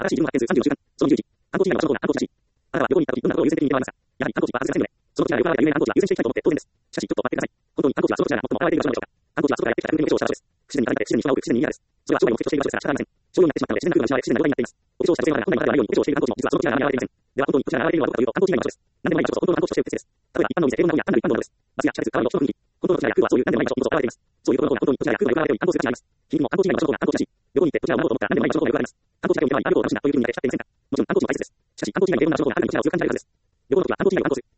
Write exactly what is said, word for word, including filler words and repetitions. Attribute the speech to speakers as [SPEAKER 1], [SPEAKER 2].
[SPEAKER 1] 新しい自分を発見するさんじゅうの習慣。そのにじゅういち、観光地以外の場所の方が観光地らしい。あなたは旅行に行った時、どんなことを優先的に見てはありますか？やはり観光地は外せませんので、その土地や旅行が有名な観光地は優先していきたいと思って当然です。しかし、ちょっと待ってください。本当に観光地はその土地なら最も現れている場所なのでしょうか？観光地は外からやってきた国の人をした場所です。不自然に体になって不自然に人が多く不自然に嫌です。それは商売を目的としている場所ですから仕方ありません。商用になってしまったので自然な空が失われ、不自然な状態になっています。お化粧した女性は本来の肌であるようにお化粧をしている観光地も実はその土地なら現れていません。では本当に土地なら現れているのはどこかというと観光地以外の場所です。何でもない場所こそ本当の観光地として不適切です。例えば一般の店、平凡な本屋、単なる一般のものです。バスや地下鉄、川の人の雰囲気。本当の土地や空はそういう何でもない場所こそ現れています。そういうところの方が本当に土地や空がよく現れており観光する価値があります。皮肉も観光地以外の場所の方が観光地らしい。旅行に行って土地や物事を思ったら何でもない場所の方がよくあります。観光地だけを見ればいい、あることを楽しんだという気分になってしまっていませんか？もちろん観光地も大切です。しかし観光地以外の平凡な場所の方があなたに土地や空を感じられるはずです。旅行の時は観光地以外を観光する。